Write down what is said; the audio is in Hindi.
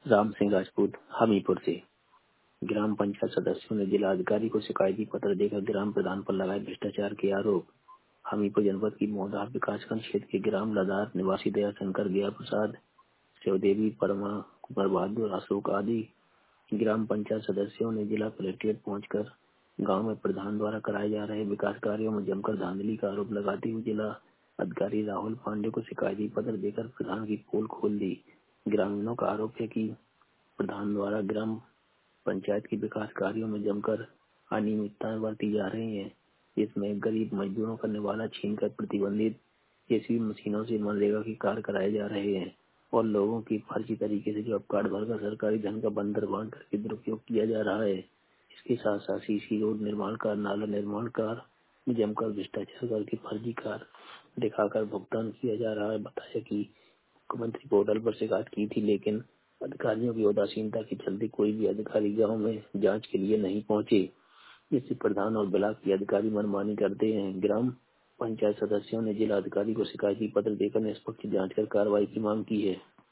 राम सिंह राजपूत हमीरपुर से। ग्राम पंचायत सदस्यों ने जिला अधिकारी को शिकायती पत्र देकर ग्राम प्रधान पर लगाए भ्रष्टाचार के आरोप। हमीरपुर जनपद की मोहदार विकासखंड क्षेत्र के ग्राम लदार निवासी दया शंकर, गया प्रसाद, शिवदेवी, परमा, कुंवर बहादुर, अशोक आदि ग्राम पंचायत सदस्यों ने जिला कलेक्ट्रेट पहुंचकर गांव में प्रधान द्वारा कराए जा रहे विकास कार्यों में जमकर धांधली का आरोप लगाते हुए जिला अधिकारी राहुल पांडे को शिकायती पत्र देकर प्रधान की पोल खोल दी। ग्रामीणों का आरोप है कि प्रधान द्वारा ग्राम पंचायत के विकास कार्यों में जमकर अनियमितताएं बरती जा रही हैं, जिसमें गरीब मजदूरों का निवाला छीनकर प्रतिबंधित जेसीबी मशीनों से मनरेगा के कार्य कराए जा रहे हैं और लोगों की फर्जी तरीके से जॉब कार्ड भरकर सरकारी धन का बंदर बांट करके दुरुपयोग किया जा रहा है। इसके साथ साथ सीसी रोड निर्माण कार्य, नाला निर्माण कार्य में जमकर भ्रष्टाचार करके फर्जी कार्य दिखाकर भुगतान किया जा रहा है। बताया कि मुख्यमंत्री पोर्टल पर शिकायत की थी, लेकिन अधिकारियों की उदासीनता के चलते कोई भी अधिकारी गांव में जांच के लिए नहीं पहुंचे, जिससे प्रधान और ब्लॉक के अधिकारी मनमानी करते हैं। ग्राम पंचायत सदस्यों ने जिला अधिकारी को शिकायती पत्र देकर निष्पक्ष जांच कर कार्रवाई की मांग की है।